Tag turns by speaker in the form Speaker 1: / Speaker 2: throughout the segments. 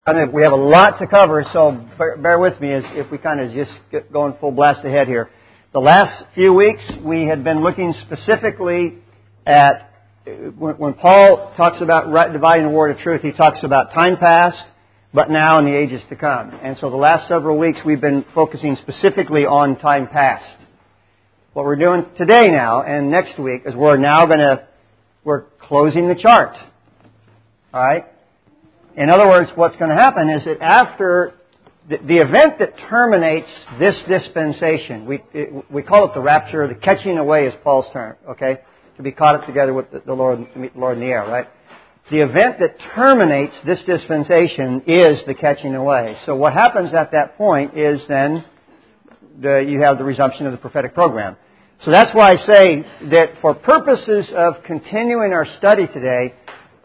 Speaker 1: We have a lot to cover, so bear with me as if we kind of just get going full blast ahead here. The last few weeks, we had been looking specifically at, when Paul talks about dividing the word of truth, he talks about time past, but now and the ages to come. And so the last several weeks, we've been focusing specifically on time past. What we're doing today now and next week is we're closing the chart. All right? In other words, what's going to happen is that after the event that terminates this dispensation, we call it the rapture, the catching away is Paul's term, okay? To be caught up together with the Lord, to meet the Lord in the air, right? The event that terminates this dispensation is the catching away. So what happens at that point is then you have the resumption of the prophetic program. So that's why I say that for purposes of continuing our study today,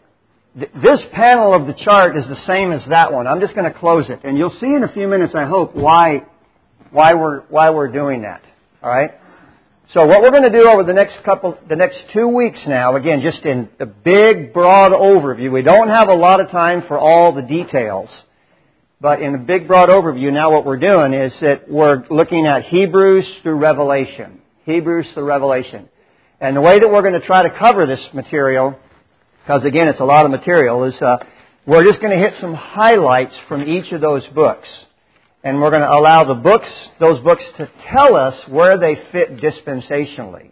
Speaker 1: this panel of the chart is the same as that one. I'm just going to close it. And you'll see in a few minutes, I hope, why we're doing that. All right? So what we're going to do over the next 2 weeks now, again, just in a big, broad overview. We don't have a lot of time for all the details. But in a big, broad overview, now what we're doing is that we're looking at Hebrews through Revelation. Hebrews through Revelation. And the way that we're going to try to cover this material, because again, it's a lot of material, is we're just going to hit some highlights from each of those books. And we're going to allow those books to tell us where they fit dispensationally.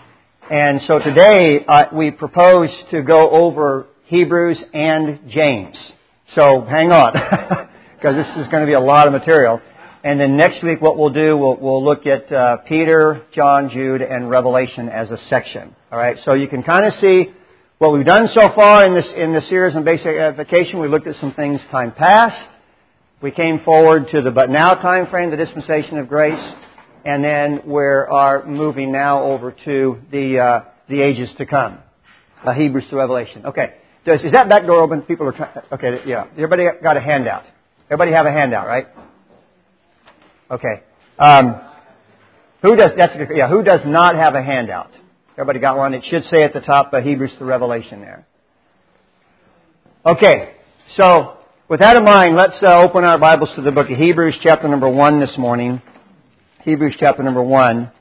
Speaker 1: And so today, we propose to go over Hebrews and James. So hang on, because this is going to be a lot of material. And then next week, what we'll do, we'll look at Peter, John, Jude, and Revelation as a section. All right, so you can kind of see what we've done so far in this series on basic edification. We looked at some things time past. We came forward to the but now time frame, the dispensation of grace, and then we are moving now over to the ages to come, Hebrews to Revelation. Okay, is that back door open? People are trying. Okay, yeah. Everybody got a handout. Everybody have a handout, right? Okay. Who does not have a handout? Everybody got one? It should say at the top, Hebrews to Revelation there. Okay, so with that in mind, let's open our Bibles to the book of Hebrews, chapter number 1 this morning. Hebrews, chapter number 1.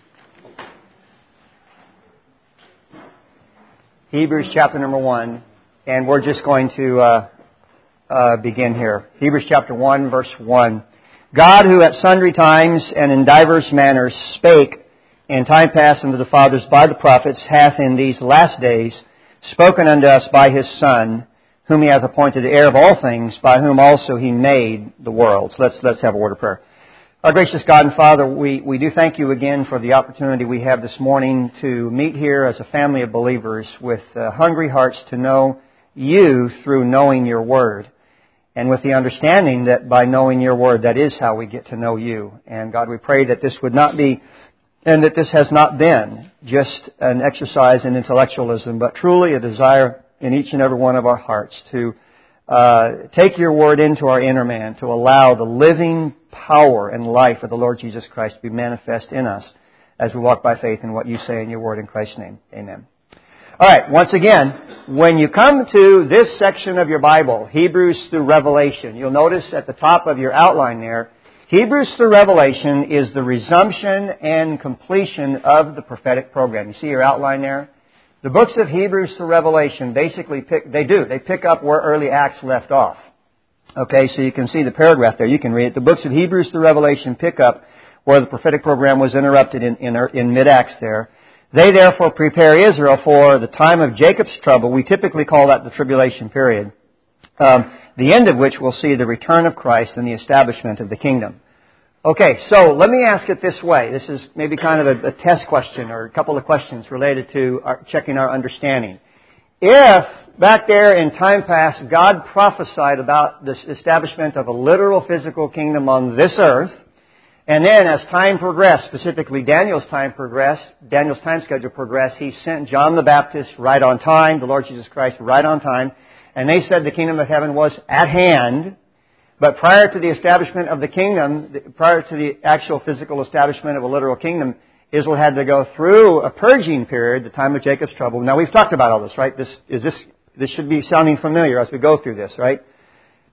Speaker 1: Hebrews, chapter number 1. And we're just going to begin here. Hebrews, chapter 1, verse 1. God, who at sundry times and in divers manners spake in time past unto the fathers by the prophets, hath in these last days spoken unto us by His Son, whom He hath appointed the heir of all things, by whom also He made the worlds. Let's have a word of prayer. Our gracious God and Father, we do thank You again for the opportunity we have this morning to meet here as a family of believers with hungry hearts to know You through knowing Your Word. And with the understanding that by knowing Your Word, that is how we get to know You. And God, we pray that this would not be, and that this has not been just an exercise in intellectualism, but truly a desire in each and every one of our hearts to take Your Word into our inner man, to allow the living power and life of the Lord Jesus Christ to be manifest in us as we walk by faith in what You say in Your Word in Christ's name. Amen. All right, once again, when you come to this section of your Bible, Hebrews through Revelation, you'll notice at the top of your outline there, Hebrews through Revelation is the resumption and completion of the prophetic program. You see your outline there? The books of Hebrews through Revelation basically pick up where early Acts left off. Okay, so you can see the paragraph there. You can read it. The books of Hebrews through Revelation pick up where the prophetic program was interrupted in mid-Acts there. They therefore prepare Israel for the time of Jacob's trouble. We typically call that the tribulation period. The end of which will see the return of Christ and the establishment of the kingdom. Okay, so let me ask it this way. This is maybe kind of a test question or a couple of questions related to checking our understanding. If back there in time past God prophesied about the establishment of a literal physical kingdom on this earth, and then as time progressed, specifically Daniel's time schedule progressed, He sent John the Baptist right on time, the Lord Jesus Christ right on time, and they said the kingdom of heaven was at hand. But prior to the establishment of the kingdom, prior to the actual physical establishment of a literal kingdom, Israel had to go through a purging period, the time of Jacob's trouble. Now we've talked about all this, right? This should be sounding familiar as we go through this, right?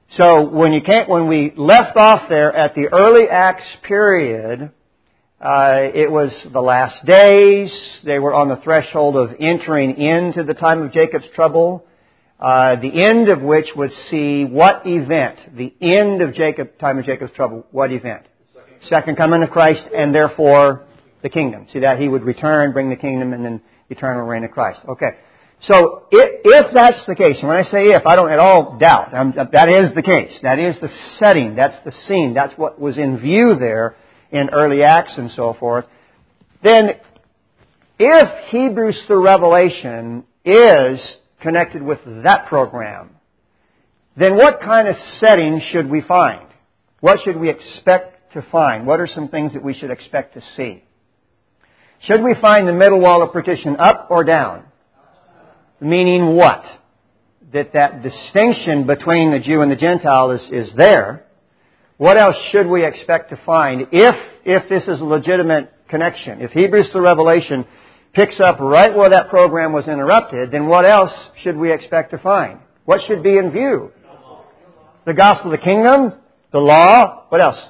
Speaker 1: So when we left off there at the early Acts period, it was the last days. They were on the threshold of entering into the time of Jacob's trouble, the end of which would see what event? The end of time of Jacob's trouble. What event? Second coming of Christ, and therefore the kingdom. See that? He would return, bring the kingdom, and then eternal reign of Christ. Okay. So if that's the case, and when I say if, I don't at all doubt. That is the case. That is the setting. That's the scene. That's what was in view there in early Acts and so forth. Then, if Hebrews through Revelation is connected with that program, then what kind of setting should we find? What should we expect to find? What are some things that we should expect to see? Should we find the middle wall of partition up or down? Meaning what? That distinction between the Jew and the Gentile is there. What else should we expect to find if this is a legitimate connection? If Hebrews through Revelation picks up right where that program was interrupted, then what else should we expect to find? What should be in view? The gospel of the kingdom, the law, what else?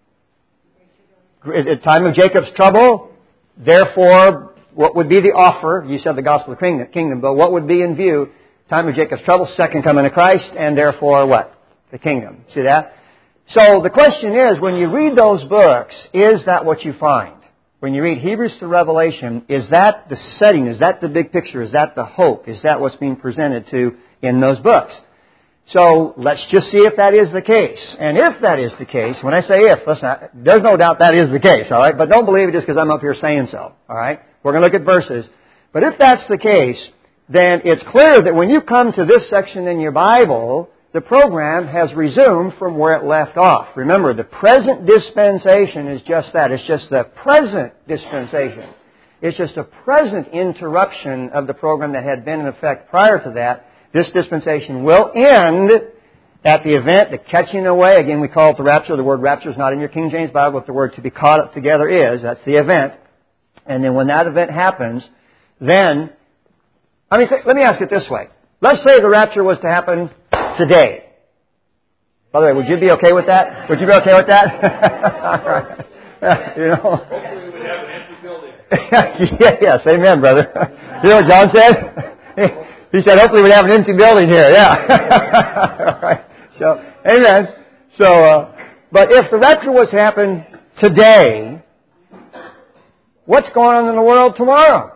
Speaker 1: At the time of Jacob's trouble, therefore, what would be the offer? You said the gospel of the kingdom, but what would be in view? Time of Jacob's trouble, second coming of Christ, and therefore what? The kingdom. See that? So the question is, when you read those books, is that what you find? When you read Hebrews to Revelation, is that the setting? Is that the big picture? Is that the hope? Is that what's being presented to in those books? So let's just see if that is the case. And if that is the case, when I say if, listen, there's no doubt that is the case, all right? But don't believe it just because I'm up here saying so, all right? We're going to look at verses. But if that's the case, then it's clear that when you come to this section in your Bible, the program has resumed from where it left off. Remember, the present dispensation is just that. It's just the present dispensation. It's just a present interruption of the program that had been in effect prior to that. This dispensation will end at the event, the catching away. Again, we call it the rapture. The word rapture is not in your King James Bible, but the word to be caught up together is. That's the event. And then when that event happens, then, let me ask it this way. Let's say the rapture was to happen today. By the way, would you be okay with that? Would you be okay with that? All right. You know.
Speaker 2: Hopefully we would have an empty building.
Speaker 1: Yes, amen, brother. You know what John said? He said, hopefully we'd have an empty building here. Yeah. All right. So, amen. So, but if the rapture was to happen today, what's going on in the world tomorrow?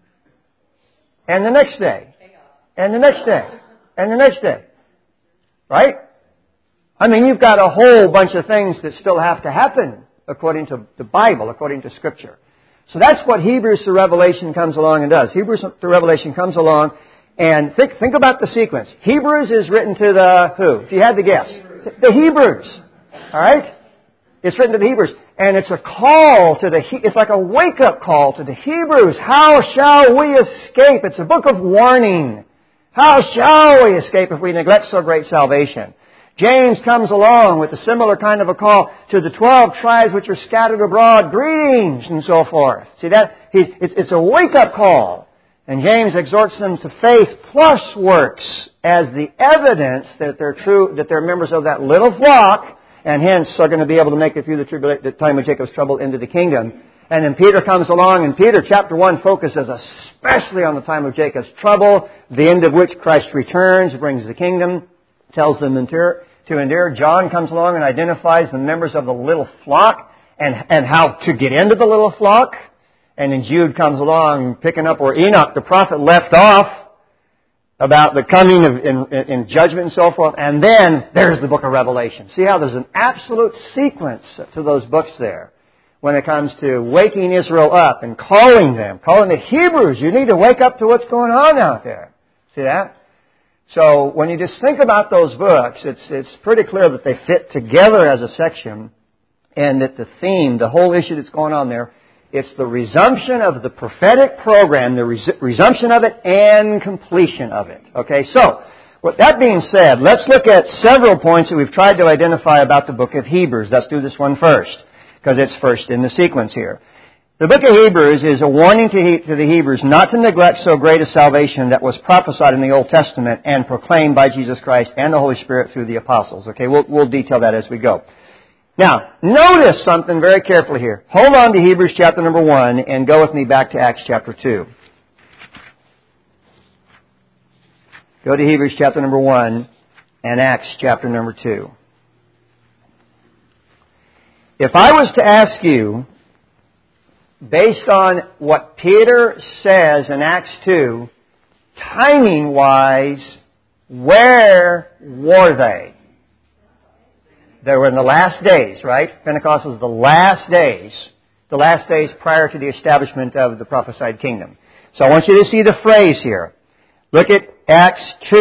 Speaker 1: And the next day. And the next day. And the next day. Right? I mean, you've got a whole bunch of things that still have to happen according to the Bible, according to Scripture. So that's what Hebrews through Revelation comes along and does. Hebrews through Revelation comes along and think about the sequence. Hebrews is written to the who? If you had to guess. The Hebrews. All right? It's written to the Hebrews. And it's a call to it's like a wake-up call to the Hebrews. How shall we escape? It's a book of warning. How shall we escape if we neglect so great salvation? James comes along with a similar kind of a call to the 12 tribes which are scattered abroad. Greetings and so forth. See that? It's a wake-up call. And James exhorts them to faith plus works as the evidence that they're true, that they're members of that little flock, and hence are going to be able to make it through the time of Jacob's trouble into the kingdom. And then Peter comes along, and Peter chapter 1 focuses especially on the time of Jacob's trouble, the end of which Christ returns, brings the kingdom, tells them to endure. John comes along and identifies the members of the little flock and how to get into the little flock. And then Jude comes along picking up where Enoch, the prophet, left off about the coming in judgment and so forth. And then there's the book of Revelation. See how there's an absolute sequence to those books there when it comes to waking Israel up and calling the Hebrews. You need to wake up to what's going on out there. See that? So when you just think about those books, it's pretty clear that they fit together as a section, and that the theme, the whole issue that's going on there, it's the resumption of the prophetic program, the resumption of it and completion of it. Okay, so with that being said, let's look at several points that we've tried to identify about the book of Hebrews. Let's do this one first, because it's first in the sequence here. The book of Hebrews is a warning to the Hebrews not to neglect so great a salvation that was prophesied in the Old Testament and proclaimed by Jesus Christ and the Holy Spirit through the apostles. Okay, we'll detail that as we go. Now, notice something very carefully here. Hold on to Hebrews chapter number 1 and go with me back to Acts chapter 2. Go to Hebrews chapter number 1 and Acts chapter number 2. If I was to ask you, based on what Peter says in Acts 2, timing-wise, where were they? They were in the last days, right? Pentecost was the last days prior to the establishment of the prophesied kingdom. So I want you to see the phrase here. Look at Acts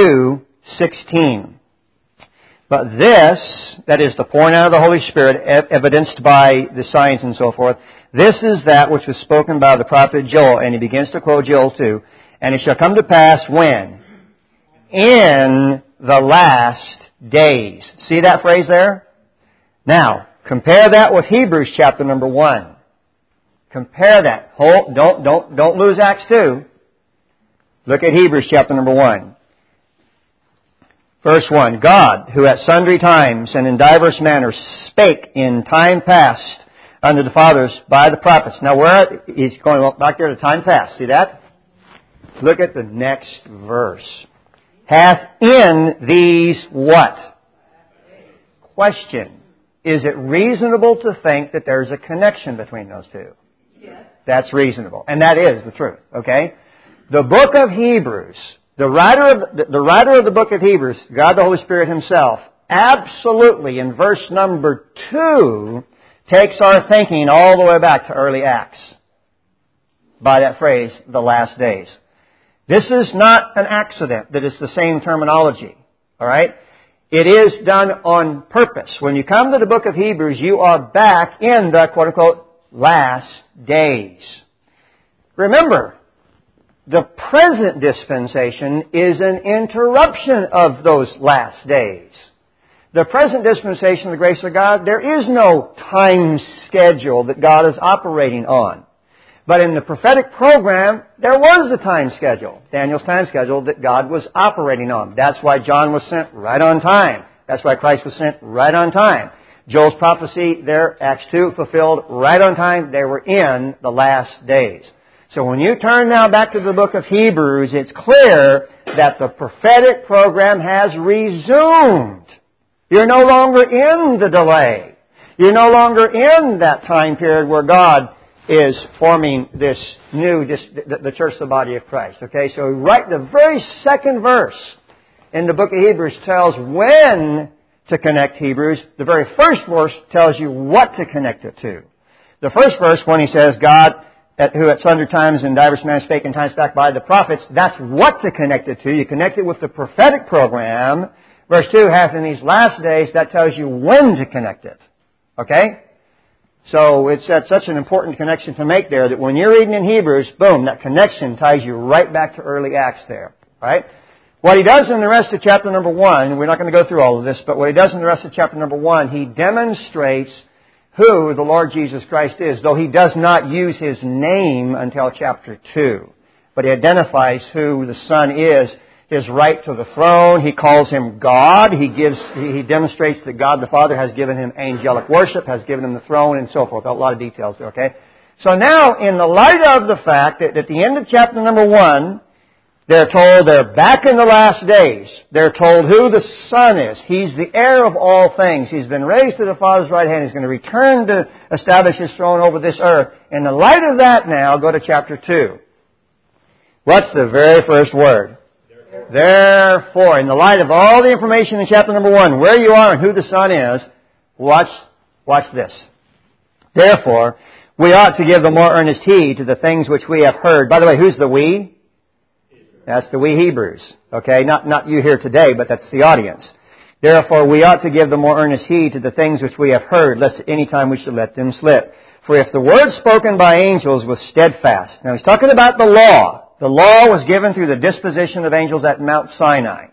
Speaker 1: 2:16. But this, that is the pouring out of the Holy Spirit, evidenced by the signs and so forth, this is that which was spoken by the prophet Joel. And he begins to quote Joel 2. And it shall come to pass when? In the last days. See that phrase there? Now, compare that with Hebrews chapter number 1. Compare that. Don't lose Acts 2. Look at Hebrews chapter number 1. Verse 1, God, who at sundry times and in divers manners spake in time past unto the fathers by the prophets. Now, he's going back there to time past. See that? Look at the next verse. Hath in these what? Question. Is it reasonable to think that there's a connection between those two? Yes. That's reasonable. And that is the truth. Okay? The book of Hebrews, the writer of the book of Hebrews, God the Holy Spirit Himself, absolutely in verse number 2 takes our thinking all the way back to early Acts by that phrase, the last days. This is not an accident that it's the same terminology. All right? It is done on purpose. When you come to the book of Hebrews, you are back in the quote-unquote last days. Remember, the present dispensation is an interruption of those last days. The present dispensation of the grace of God, there is no time schedule that God is operating on. But in the prophetic program, there was a time schedule, Daniel's time schedule, that God was operating on. That's why John was sent right on time. That's why Christ was sent right on time. Joel's prophecy there, Acts 2, fulfilled right on time. They were in the last days. So when you turn now back to the book of Hebrews, it's clear that the prophetic program has resumed. You're no longer in the delay. You're no longer in that time period where God is forming this new, the church, the body of Christ. Okay, so right, the very second verse in the book of Hebrews tells when to connect Hebrews. The very first verse tells you what to connect it to. The first verse, when he says, God, who at sundry times and divers manners spake in times back by the prophets, that's what to connect it to. You connect it with the prophetic program. Verse 2, hath in these last days, that tells you when to connect it. Okay? So it's such an important connection to make there that when you're reading in Hebrews, boom, that connection ties you right back to early Acts there. Right? What he does in the rest of chapter number 1, we're not going to go through all of this, but what he does in the rest of chapter number 1, he demonstrates who the Lord Jesus Christ is, though he does not use his name until chapter 2. But he identifies who the Son is, his right to the throne. He calls him God. He demonstrates that God the Father has given him angelic worship, has given him the throne, and so forth. A lot of details there, okay? So now, in the light of the fact that at the end of chapter number 1, they're told they're back in the last days. They're told who the Son is. He's the heir of all things. He's been raised to the Father's right hand. He's going to return to establish His throne over this earth. In the light of that now, go to chapter 2. What's the very first word? Therefore, in the light of all the information in chapter number 1, where you are and who the Son is, watch this. Therefore, we ought to give the more earnest heed to the things which we have heard. By the way, who's the we? That's the we Hebrews. Okay, not you here today, but that's the audience. Therefore, we ought to give the more earnest heed to the things which we have heard, lest at any time we should let them slip. For if the word spoken by angels was steadfast. Now, he's talking about the law. The law was given through the disposition of angels at Mount Sinai.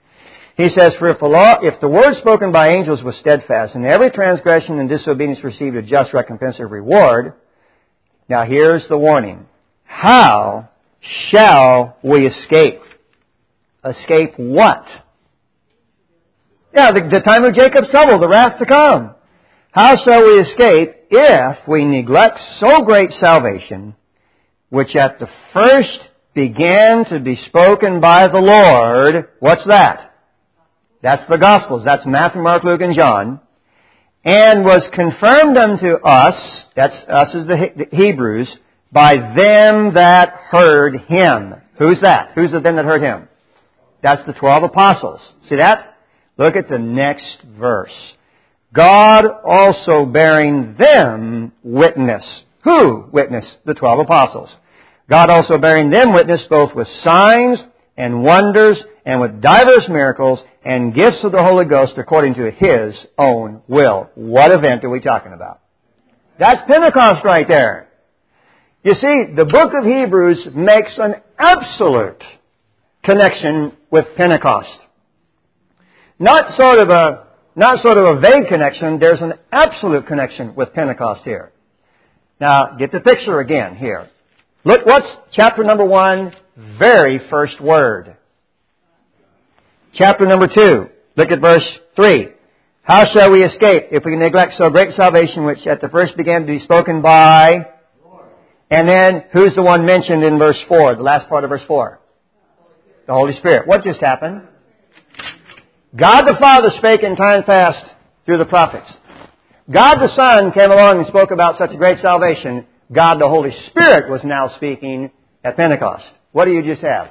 Speaker 1: He says, for if the word spoken by angels was steadfast, and every transgression and disobedience received a just recompense of reward, Now here's the warning. How shall we escape? Escape what? Yeah, the time of Jacob's trouble, the wrath to come. How shall we escape if we neglect so great salvation, which at the first began to be spoken by the Lord? What's that? That's the Gospels. That's Matthew, Mark, Luke, and John. And was confirmed unto us, that's us as the Hebrews, by them that heard Him. Who's that? Who's the them that heard Him? That's the 12 apostles. See that? Look at the next verse. God also bearing them witness. Who witness? The 12 apostles. God also bearing them witness both with signs and wonders and with divers miracles and gifts of the Holy Ghost according to His own will. What event are we talking about? That's Pentecost right there. You see, the book of Hebrews makes an absolute connection with Pentecost. Not sort of a vague connection. There's an absolute connection with Pentecost here. Now, get the picture again here. Look, what's chapter number 1, very first word? Chapter number 2, look at verse 3. How shall we escape if we neglect so great salvation which at the first began to be spoken by? And then, who's the one mentioned in verse 4, the last part of verse 4? The Holy Spirit. What just happened? God the Father spake in time past through the prophets. God the Son came along and spoke about such a great salvation. God the Holy Spirit was now speaking at Pentecost. What do you just have?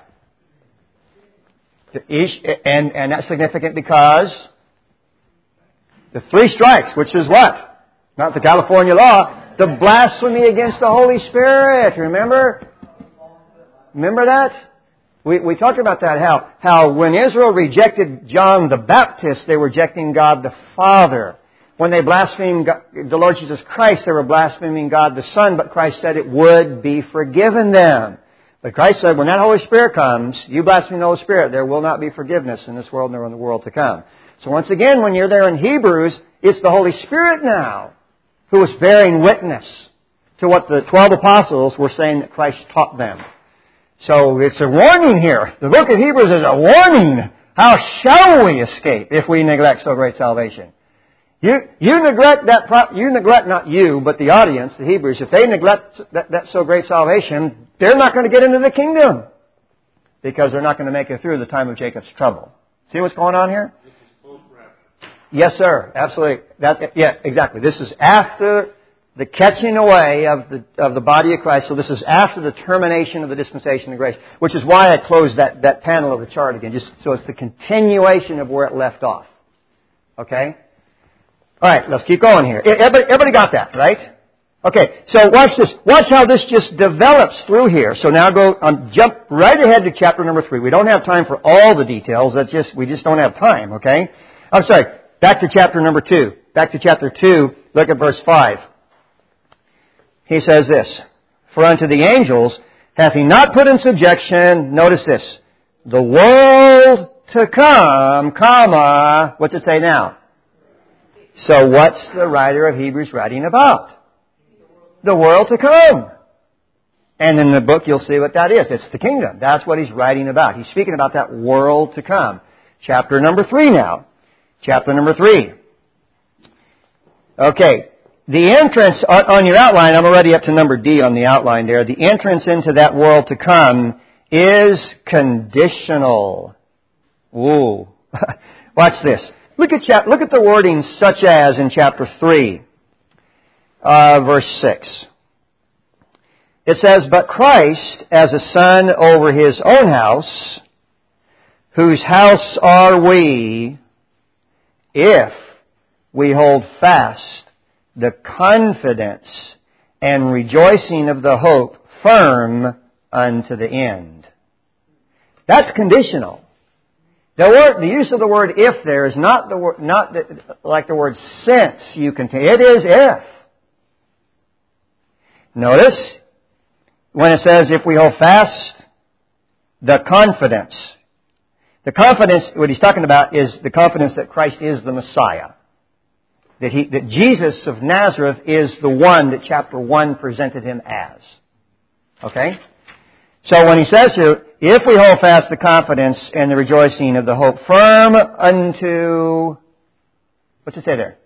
Speaker 1: And that's significant because the 3 strikes, which is what? Not the California law. The blasphemy against the Holy Spirit. Remember? Remember that? We talked about that, how when Israel rejected John the Baptist, they were rejecting God the Father. When they blasphemed the Lord Jesus Christ, they were blaspheming God the Son, but Christ said it would be forgiven them. But Christ said, when that Holy Spirit comes, you blaspheme the Holy Spirit, there will not be forgiveness in this world nor in the world to come. So once again, when you're there in Hebrews, it's the Holy Spirit now who is bearing witness to what the 12 apostles were saying that Christ taught them. So it's a warning here. The book of Hebrews is a warning. How shall we escape if we neglect so great salvation? You neglect not you, but the audience, the Hebrews, if they neglect that so great salvation, they're not going to get into the kingdom because they're not going to make it through the time of Jacob's trouble. See what's going on here?
Speaker 2: This is post-rapture.
Speaker 1: Yes, sir. Absolutely. Yeah, exactly. This is after the catching away of the body of Christ. So this is after the termination of the dispensation of grace, which is why I closed that panel of the chart again, just so it's the continuation of where it left off. Okay? All right, let's keep going here. Everybody got that, right? Okay, so watch this. Watch how this just develops through here. So now jump right ahead to chapter number 3. We don't have time for all the details. We just don't have time, okay? I'm sorry. Back to chapter number 2. Back to chapter 2. Look at verse 5. He says this, for unto the angels hath He not put in subjection, notice this, the world to come, comma, what's it say now? So what's the writer of Hebrews writing about? The world to come. And in the book you'll see what that is. It's the kingdom. That's what he's writing about. He's speaking about that world to come. Chapter number 3 now. Chapter number 3. Okay. The entrance on your outline, I'm already up to number D on the outline there. The entrance into that world to come is conditional. Ooh. Watch this. Look at the wording such as in chapter 3, verse 6. It says, but Christ as a son over His own house, whose house are we, if we hold fast the confidence and rejoicing of the hope firm unto the end. That's conditional. The use of the word "if" there is not like the word "since" you can take. It is "if." Notice when it says, "If we hold fast the confidence." The confidence, what he's talking about, is the confidence that Christ is the Messiah. that Jesus of Nazareth is the one that chapter 1 presented him as. Okay? So when he says here, if we hold fast the confidence and the rejoicing of the hope firm unto, what's it say there?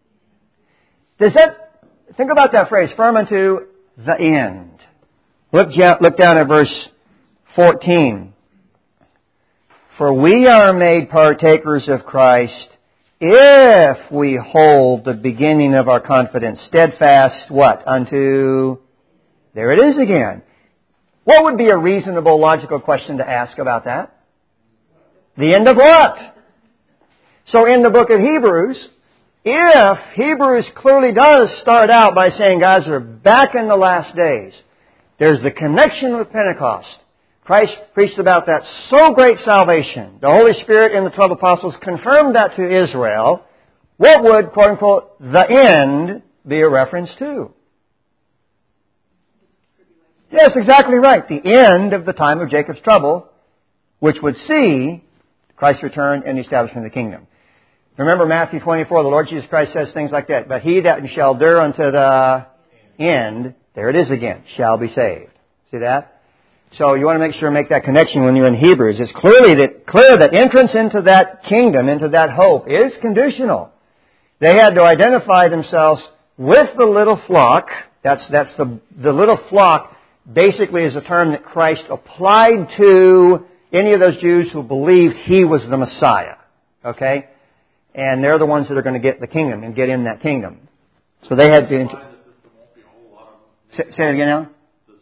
Speaker 1: Think about that phrase, firm unto the end. Look down at verse 14. For we are made partakers of Christ if we hold the beginning of our confidence steadfast, what? Unto, there it is again. What would be a reasonable, logical question to ask about that? The end of what? So in the book of Hebrews, if Hebrews clearly does start out by saying, guys, are back in the last days, there's the connection with Pentecost. Christ preached about that so great salvation. The Holy Spirit and the 12 apostles confirmed that to Israel. What would, quote unquote, the end be a reference to? Yes, exactly right. The end of the time of Jacob's trouble, which would see Christ's return and the establishment of the kingdom. Remember Matthew 24, the Lord Jesus Christ says things like that. But he that shall endure unto the end, there it is again, shall be saved. See that? So you want to make sure make that connection when you're in Hebrews. It's clear that entrance into that kingdom, into that hope, is conditional. They had to identify themselves with the little flock. That's the little flock basically is a term that Christ applied to any of those Jews who believed He was the Messiah. Okay? And they're the ones that are going to get the kingdom and get in that kingdom. So they had to... Say it again now?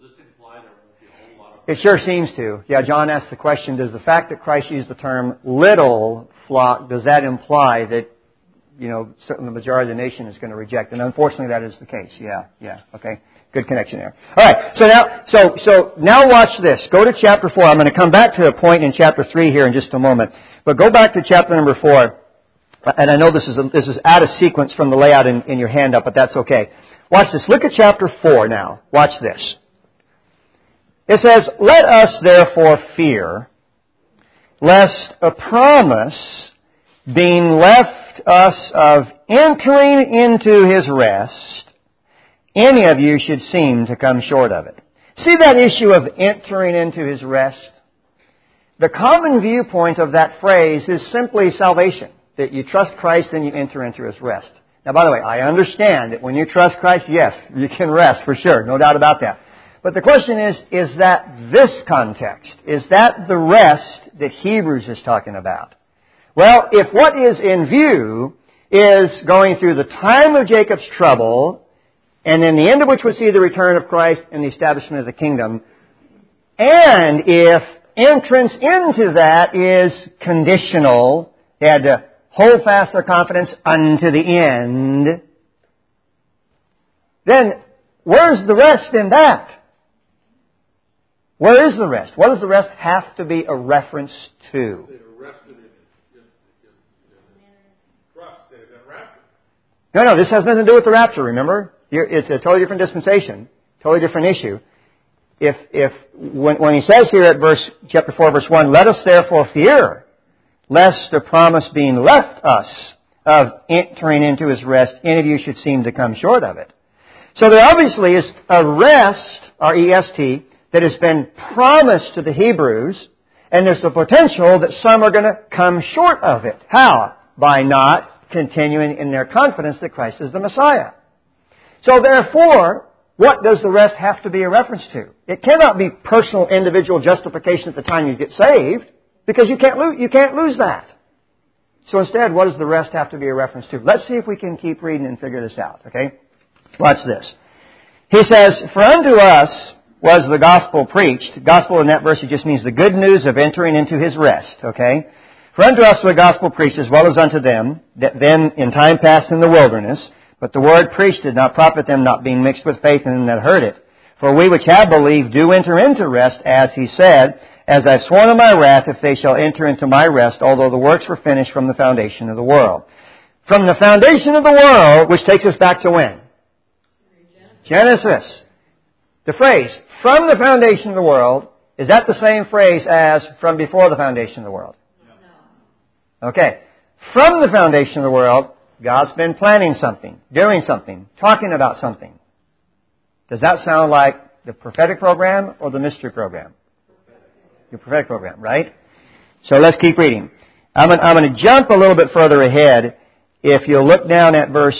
Speaker 1: It sure seems to. Yeah, John asked the question, does the fact that Christ used the term little flock, does that imply that, certainly the majority of the nation is going to reject? And unfortunately that is the case. Yeah, okay. Good connection there. Alright, so now watch this. Go to chapter 4. I'm going to come back to a point in chapter 3 here in just a moment. But go back to chapter number 4. And I know this is out of sequence from the layout in your handout, but that's okay. Watch this. Look at chapter 4 now. Watch this. It says, let us therefore fear, lest a promise being left us of entering into His rest, any of you should seem to come short of it. See that issue of entering into His rest? The common viewpoint of that phrase is simply salvation, that you trust Christ and you enter into His rest. Now, by the way, I understand that when you trust Christ, yes, you can rest for sure, no doubt about that. But the question is that this context? Is that the rest that Hebrews is talking about? Well, if what is in view is going through the time of Jacob's trouble, and then the end of which would see the return of Christ and the establishment of the kingdom, and if entrance into that is conditional, they had to hold fast their confidence unto the end, then where's the rest in that? Where is the rest? What does the rest have to be a reference to? No, this has nothing to do with the rapture, remember? It's a totally different dispensation, totally different issue. When he says here at chapter 4, verse 1, let us therefore fear, lest the promise being left us of entering into His rest, any of you should seem to come short of it. So there obviously is a rest, R-E-S-T, that has been promised to the Hebrews, and there's the potential that some are going to come short of it. How? By not continuing in their confidence that Christ is the Messiah. So therefore, what does the rest have to be a reference to? It cannot be personal, individual justification at the time you get saved, because you can't lose that. So instead, what does the rest have to be a reference to? Let's see if we can keep reading and figure this out, okay? Watch this. He says, for unto us was the gospel preached. Gospel in that verse, it just means the good news of entering into His rest, okay? For unto us was the gospel preached as well as unto them, that then in time past in the wilderness, but the word preached did not profit them, not being mixed with faith in them that heard it. For we which have believed do enter into rest, as He said, as I've sworn in my wrath, if they shall enter into my rest, although the works were finished from the foundation of the world. From the foundation of the world, which takes us back to when? Genesis. The phrase, from the foundation of the world, is that the same phrase as from before the foundation of the world? No. Okay. From the foundation of the world, God's been planning something, doing something, talking about something. Does that sound like the prophetic program or the mystery program? Your prophetic program, right? So let's keep reading. I'm going to jump a little bit further ahead. If you look down at verse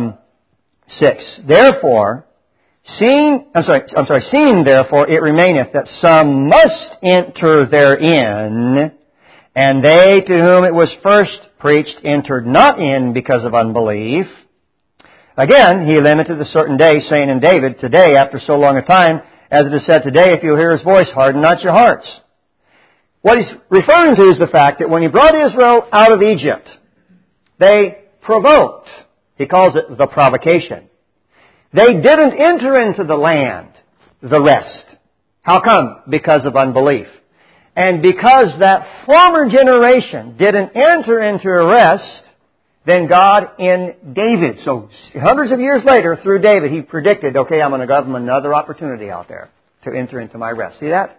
Speaker 1: 6. Therefore, seeing therefore it remaineth that some must enter therein, and they to whom it was first preached entered not in because of unbelief. Again, he limited a certain day, saying in David, today, after so long a time, as it is said today, if you hear His voice, harden not your hearts. What he's referring to is the fact that when He brought Israel out of Egypt, they provoked. He calls it the provocation. They didn't enter into the land, the rest. How come? Because of unbelief. And because that former generation didn't enter into a rest, then God in David, so hundreds of years later, through David, He predicted, okay, I'm going to give them another opportunity out there to enter into my rest. See that?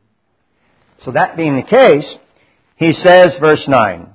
Speaker 1: So that being the case, he says, verse 9,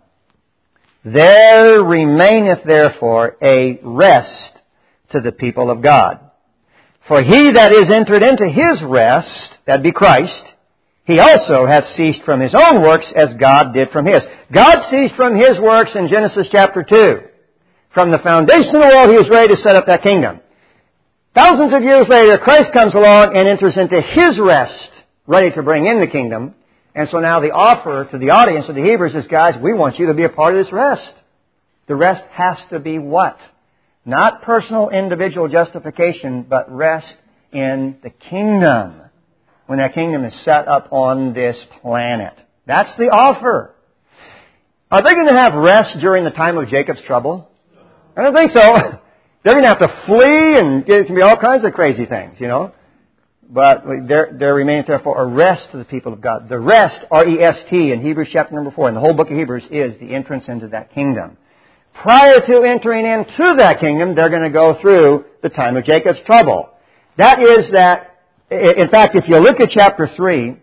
Speaker 1: there remaineth therefore a rest to the people of God. For he that is entered into His rest, that be Christ, He also hath ceased from His own works as God did from His. God ceased from His works in Genesis chapter 2. From the foundation of the world, He was ready to set up that kingdom. Thousands of years later, Christ comes along and enters into His rest, ready to bring in the kingdom. And so now the offer to the audience of the Hebrews is, guys, we want you to be a part of this rest. The rest has to be what? Not personal individual justification, but rest in the kingdom. When that kingdom is set up on this planet. That's the offer. Are they going to have rest during the time of Jacob's trouble? I don't think so. They're going to have to flee, and it can be all kinds of crazy things, you know. But there remains therefore a rest to the people of God. The rest, R-E-S-T, in Hebrews chapter number 4, in the whole book of Hebrews, is the entrance into that kingdom. Prior to entering into that kingdom, they're going to go through the time of Jacob's trouble. That is that, in fact, if you look at chapter 3,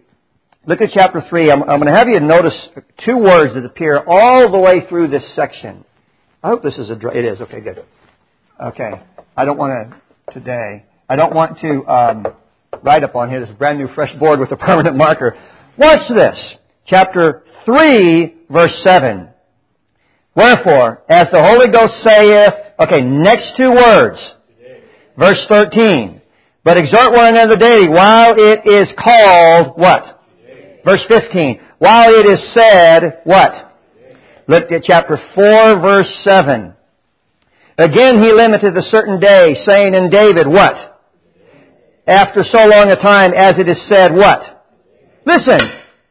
Speaker 1: I'm going to have you notice two words that appear all the way through this section. I hope this is it is. Okay, good. Okay. I don't want to write up on here this brand new fresh board with a permanent marker. Watch this. Chapter 3, verse 7. Wherefore, as the Holy Ghost saith, okay, next two words. Verse 13. But exhort one another daily while it is called, what? Verse 15. While it is said, what? Look at chapter 4, verse 7. Again he limited a certain day, saying in David, what? After so long a time, as it is said, what? Listen.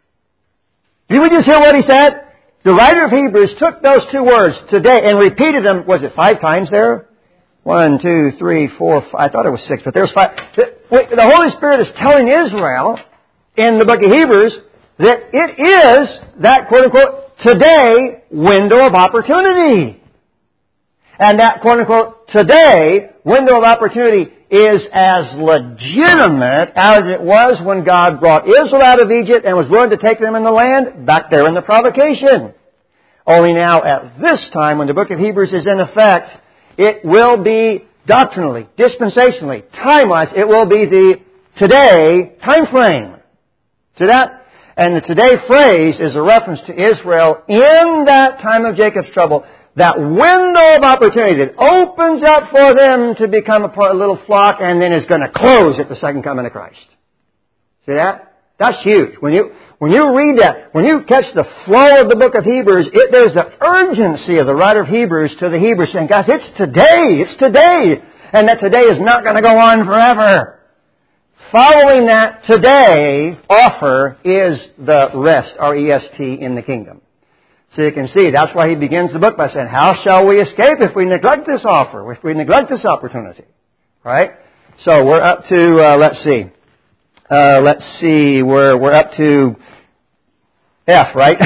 Speaker 1: Did we just hear what he said? The writer of Hebrews took those two words, today, and repeated them, was it 5 times there? 1, 2, 3, 4, 5. I thought it was 6, but there's 5. The Holy Spirit is telling Israel in the book of Hebrews that it is that quote-unquote today window of opportunity. And that quote-unquote today window of opportunity is as legitimate as it was when God brought Israel out of Egypt and was willing to take them in the land back there in the provocation. Only now at this time, when the book of Hebrews is in effect, it will be doctrinally, dispensationally, time-wise, it will be the today time frame. See that? And the today phrase is a reference to Israel in that time of Jacob's trouble. That window of opportunity that opens up for them to become a little flock and then is going to close at the second coming of Christ. See that? That's huge. When you read that, when you catch the flow of the book of Hebrews, there's the urgency of the writer of Hebrews to the Hebrews saying, guys, it's today. And that today is not going to go on forever. Following that today offer is the rest, R-E-S-T, in the kingdom. So you can see, that's why he begins the book by saying, how shall we escape if we neglect this offer, if we neglect this opportunity? Right? So we're up to, let's see, we're up to F, right?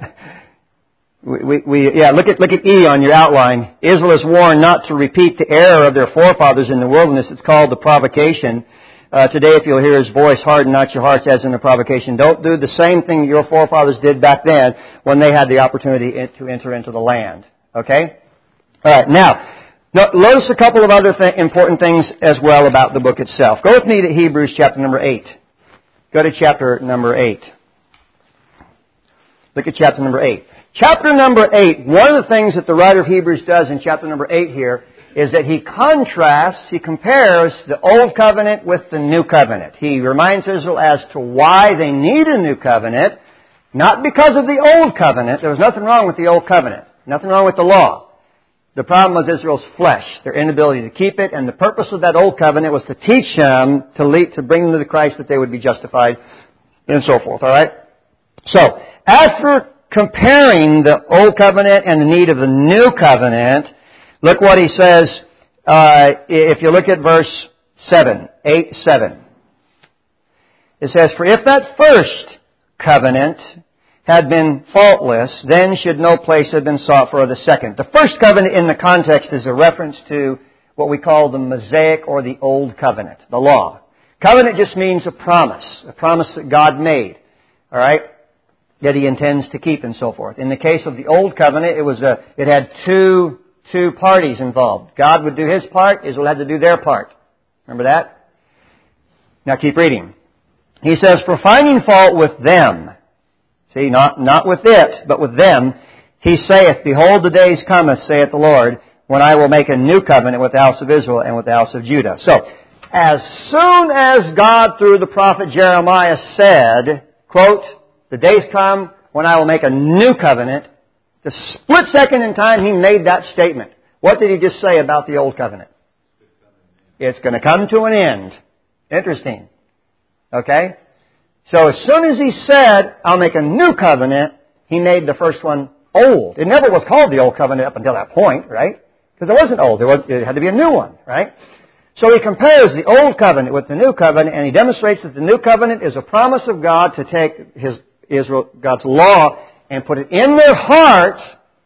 Speaker 1: Look at E on your outline. Israel is warned not to repeat the error of their forefathers in the wilderness. It's called the provocation. Today, if you'll hear His voice, harden not your hearts as in the provocation. Don't do the same thing your forefathers did back then when they had the opportunity to enter into the land. Okay? All right, now, notice a couple of other important things as well about the book itself. Go with me to Hebrews chapter number 8. Go to chapter number 8. Look at chapter number 8. Chapter number 8, one of the things that the writer of Hebrews does in chapter number 8 here is that he compares the Old Covenant with the New Covenant. He reminds Israel as to why they need a New Covenant, not because of the Old Covenant. There was nothing wrong with the Old Covenant. Nothing wrong with the law. The problem was Israel's flesh, their inability to keep it, and the purpose of that Old Covenant was to teach them, to bring them to Christ, that they would be justified, and so forth, all right? So, after comparing the Old Covenant and the need of the New Covenant, look what he says, if you look at verse 7, 8:7. It says, "For if that first covenant had been faultless, then should no place have been sought for the second." The first covenant in the context is a reference to what we call the Mosaic or the Old Covenant, the law. Covenant just means a promise that God made, all right, that He intends to keep and so forth. In the case of the Old Covenant, it had two parties involved. God would do His part, Israel had to do their part. Remember that? Now keep reading. He says, "For finding fault with them," see, not with it, but with them, "He saith, Behold, the days cometh, saith the Lord, when I will make a new covenant with the house of Israel and with the house of Judah." So, as soon as God, through the prophet Jeremiah, said, quote, "The days come when I will make a new covenant," the split second in time He made that statement. What did He just say about the Old Covenant? It's going to come to an end. Interesting. Okay? So as soon as He said, "I'll make a new covenant," He made the first one old. It never was called the Old Covenant up until that point, right? Because it wasn't old. It had to be a new one, right? So He compares the Old Covenant with the New Covenant, and He demonstrates that the New Covenant is a promise of God to take God's law and put it in their heart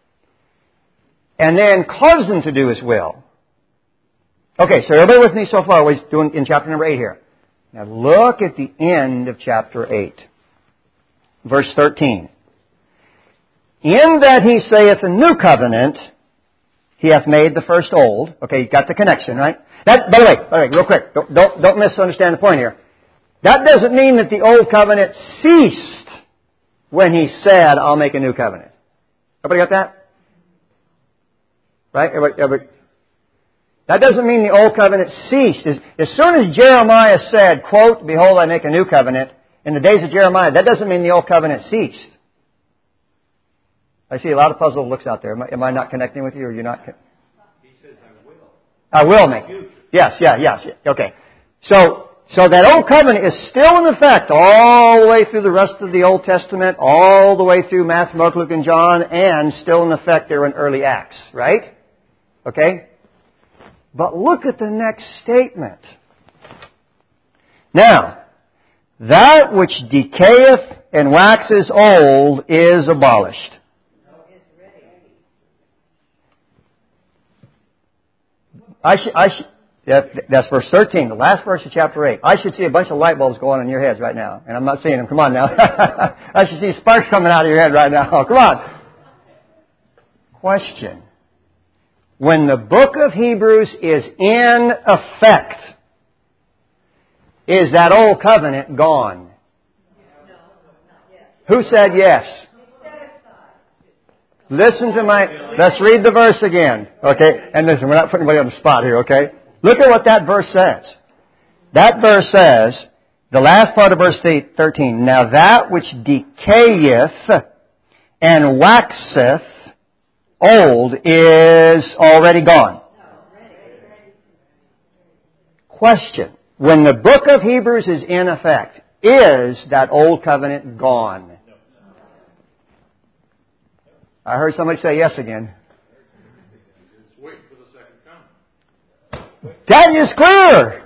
Speaker 1: and then cause them to do His will. Okay, so everybody with me so far? We're doing in chapter number 8 here. Now look at the end of chapter 8. Verse 13. "In that He saith a new covenant, He hath made the first old." Okay, you got the connection, right? By the way, real quick, don't misunderstand the point here. That doesn't mean that the Old Covenant ceased when He said, "I'll make a new covenant." Everybody got that? Right? Everybody? That doesn't mean the Old Covenant ceased. As soon as Jeremiah said, quote, "Behold, I make a new covenant," in the days of Jeremiah, that doesn't mean the Old Covenant ceased. I see a lot of puzzled looks out there. Am I not connecting with you, or you're not?
Speaker 2: He says, "I will."
Speaker 1: I will make. Yes. Okay. So that Old Covenant is still in effect all the way through the rest of the Old Testament, all the way through Matthew, Mark, Luke, and John, and still in effect there in early Acts, right? Okay? But look at the next statement. "Now, that which decayeth and waxes old is abolished." That's verse 13, the last verse of chapter 8. I should see a bunch of light bulbs going on in your heads right now. And I'm not seeing them. Come on now. I should see sparks coming out of your head right now. Come on. Question. When the book of Hebrews is in effect, is that Old Covenant gone? Who said yes? Listen to let's read the verse again. Okay? And listen, we're not putting anybody on the spot here, okay? Look at what that verse says. That verse says, the last part of verse 13, "Now that which decayeth and waxeth old is already gone." Question. When the book of Hebrews is in effect, is that Old Covenant gone? I heard somebody say yes again.
Speaker 2: Just waiting for the second coming.
Speaker 1: That is clear.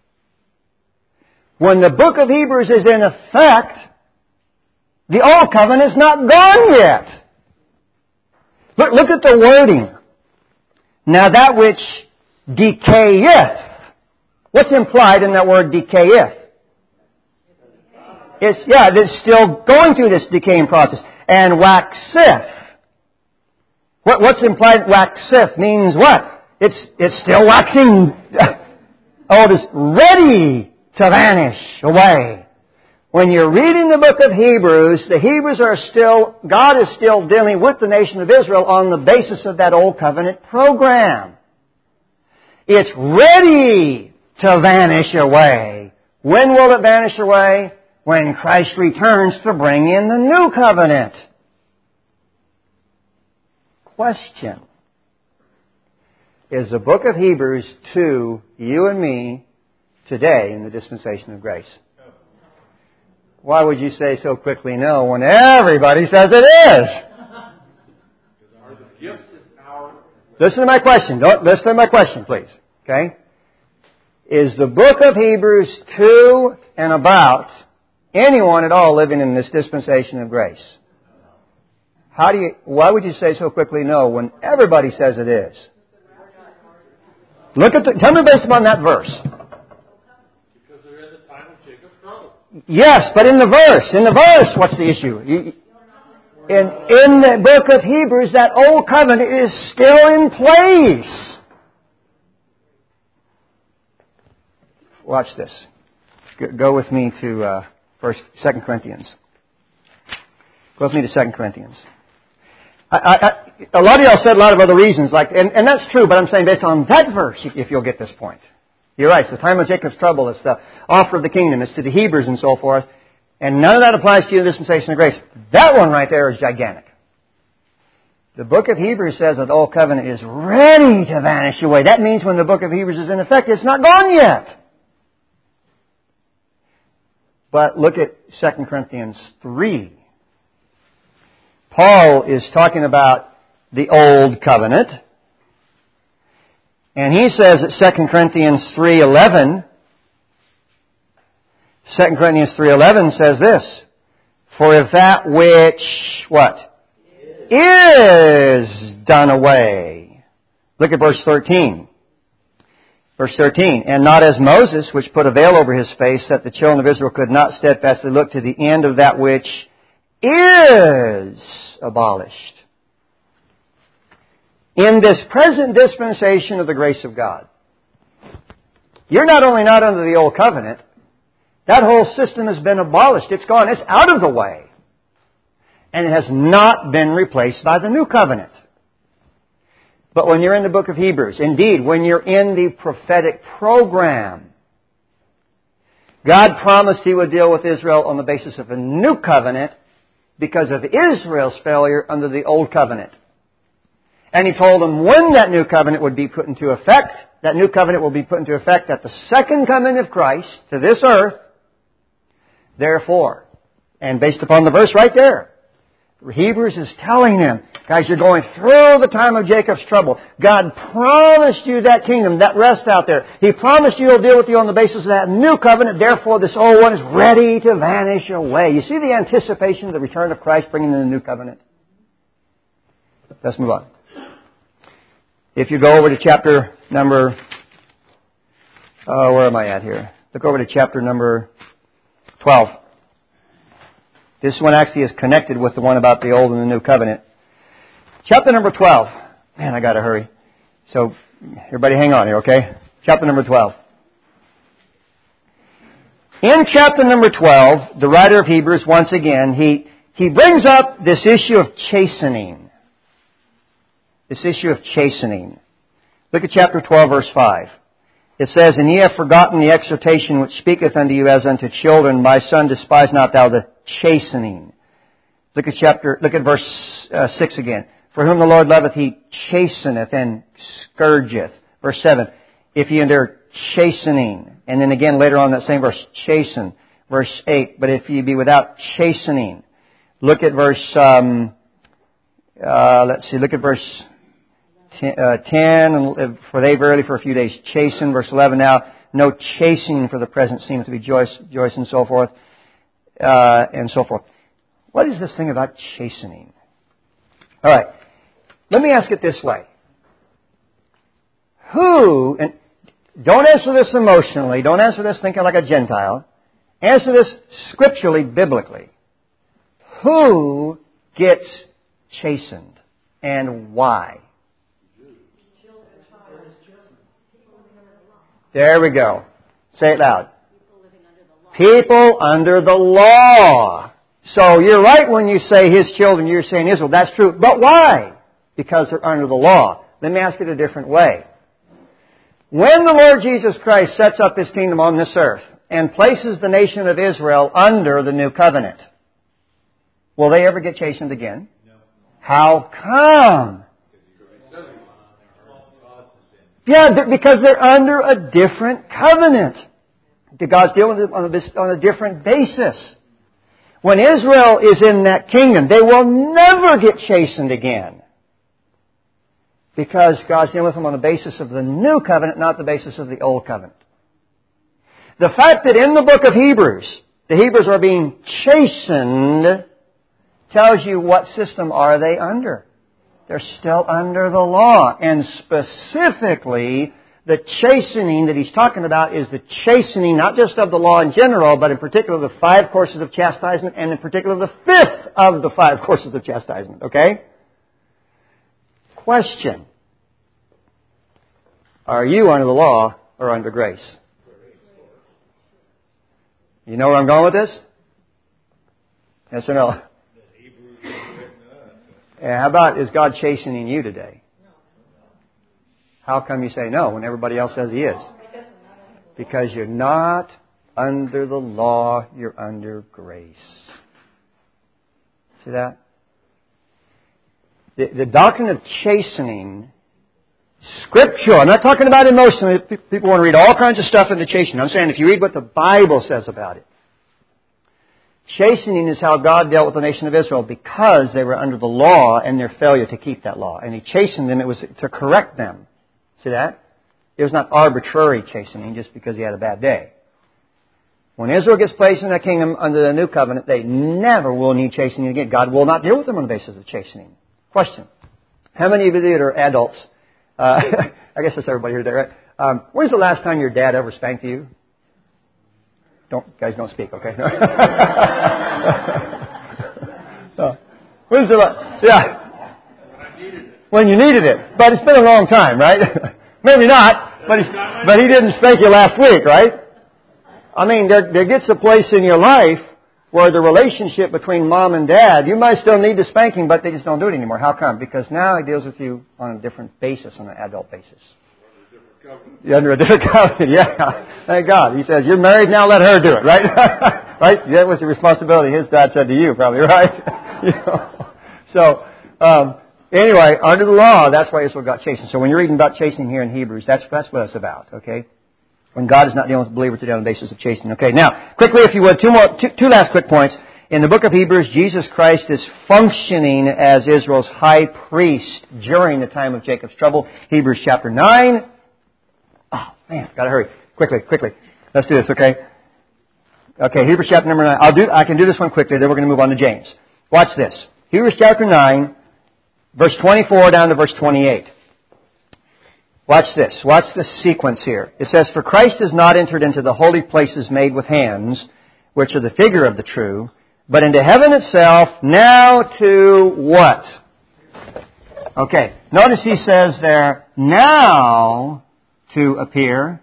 Speaker 1: When the book of Hebrews is in effect, the Old Covenant is not gone yet. Look at the wording. "Now that which decayeth." What's implied in that word decayeth? It's still going through this decaying process. "And waxeth." What's implied waxeth means what? It's still waxing. Oh, it is ready to vanish away. When you're reading the book of Hebrews, the Hebrews are still, God is still dealing with the nation of Israel on the basis of that Old Covenant program. It's ready to vanish away. When will it vanish away? When Christ returns to bring in the new covenant. Question. Is the book of Hebrews to you and me today in the dispensation of grace? Why would you say so quickly no when everybody says it is? Listen to my question. Listen to my question, please. Okay? Is the book of Hebrews to and about anyone at all living in this dispensation of grace? Why would you say so quickly no when everybody says it is? Tell me based upon that verse.
Speaker 2: Because they're in the time of Jacob's trouble.
Speaker 1: Yes, but in the verse, what's the issue? In the book of Hebrews, that old covenant is still in place. Watch this. Go with me to 2 Corinthians. Go with me to 2 Corinthians. A lot of y'all said a lot of other reasons, and that's true, but I'm saying based on that verse, if you'll get this point. You're right, it's the time of Jacob's trouble, it's the offer of the kingdom, it's to the Hebrews and so forth, and none of that applies to you in the dispensation of grace. That one right there is gigantic. The book of Hebrews says that the old covenant is ready to vanish away. That means when the book of Hebrews is in effect, it's not gone yet. But look at 2 Corinthians 3. Paul is talking about the Old Covenant. And he says at 2 Corinthians 3:11, 2 Corinthians 3:11 says this, for if that which, what? Is done away. Look at verse 13. Verse 13, and not as Moses, which put a veil over his face, that the children of Israel could not steadfastly look to the end of that which is abolished. In this present dispensation of the grace of God, you're not only not under the old covenant, that whole system has been abolished. It's gone. It's out of the way. And it has not been replaced by the new covenant. But when you're in the book of Hebrews, indeed, when you're in the prophetic program, God promised He would deal with Israel on the basis of a new covenant because of Israel's failure under the old covenant. And He told them when that new covenant would be put into effect. That new covenant will be put into effect at the second coming of Christ to this earth. Therefore, and based upon the verse right there, Hebrews is telling them, guys, you're going through the time of Jacob's trouble. God promised you that kingdom, that rest out there. He promised you He'll deal with you on the basis of that new covenant. Therefore, this old one is ready to vanish away. You see the anticipation of the return of Christ bringing in the new covenant? Let's move on. If you go over to chapter number... where am I at here? Look over to chapter number 12. This one actually is connected with the one about the old and the new covenant. Chapter number 12. Man, I got to hurry. So, everybody hang on here, okay? Chapter number 12. In chapter number 12, the writer of Hebrews, once again, he brings up this issue of chastening. This issue of chastening. Look at chapter 12, verse 5. It says, and ye have forgotten the exhortation which speaketh unto you as unto children, my son, despise not thou the chastening. Look at verse 6 again. For whom the Lord loveth, He chasteneth and scourgeth. Verse 7, if ye endure chastening. And then again later on that same verse, chasten. Verse 8, but if ye be without chastening. Look at verse, look at verse 10, and for they verily for a few days chasten. Verse 11, now no chastening for the present seemeth to be joyous and so forth, and so forth. What is this thing about chastening? All right, let me ask it this way. Who, and don't answer this emotionally, don't answer this thinking like a Gentile, answer this scripturally, biblically. Who gets chastened? And why? There we go. Say it loud. People under the law. So you're right when you say His children, you're saying Israel. That's true. But why? Because they're under the law. Let me ask it a different way. When the Lord Jesus Christ sets up His kingdom on this earth and places the nation of Israel under the new covenant, will they ever get chastened again? No. How come? Yeah, because they're under a different covenant. God's dealing with it on a different basis. When Israel is in that kingdom, they will never get chastened again. Because God's dealing with them on the basis of the new covenant, not the basis of the old covenant. The fact that in the book of Hebrews, the Hebrews are being chastened tells you what system are they under. They're still under the law. And specifically, the chastening that he's talking about is the chastening not just of the law in general, but in particular the 5 courses of chastisement, and in particular the 5th of the 5 courses of chastisement. Okay? Question. Are you under the law or under grace? You know where I'm going with this? Yes or no? Yeah, how about, is God chastening you today? How come you say no when everybody else says He is? Because you're not under the law, you're under grace. See that? The doctrine of chastening, scriptural. I'm not talking about emotional. People want to read all kinds of stuff into chastening. I'm saying if you read what the Bible says about it. Chastening is how God dealt with the nation of Israel because they were under the law and their failure to keep that law. And He chastened them. It was to correct them. See that? It was not arbitrary chastening just because he had a bad day. When Israel gets placed in that kingdom under the new covenant, they never will need chastening again. God will not deal with them on the basis of chastening. Question. How many of you that are adults, I guess that's everybody here today, right? When's the last time your dad ever spanked you? Guys don't speak, okay? When's the last? Yeah. When you needed it. But it's been a long time, right? Maybe not, but he didn't spank you last week, right? I mean, there gets a place in your life where the relationship between mom and dad, you might still need the spanking, but they just don't do it anymore. How come? Because now He deals with you on a different basis, on an adult basis. You're under a different covenant, yeah. Thank God. He says, you're married, now let her do it, right? Right? That was the responsibility his dad said to you, probably, right? You know? So, anyway, under the law, that's why Israel got chastened. So when you're reading about chastening here in Hebrews, that's what it's about, okay? When God is not dealing with believers today on the basis of chastening. Okay, now, quickly, if you would, two last quick points. In the book of Hebrews, Jesus Christ is functioning as Israel's high priest during the time of Jacob's trouble. Hebrews chapter 9. Oh, man, gotta hurry. Quickly. Let's do this, okay? Okay, Hebrews chapter number 9. I can do this one quickly, then we're going to move on to James. Watch this. Hebrews chapter 9, verse 24 down to verse 28. Watch this. Watch the sequence here. It says, for Christ has not entered into the holy places made with hands, which are the figure of the true, but into heaven itself, now to what? Okay. Notice he says there, now to appear.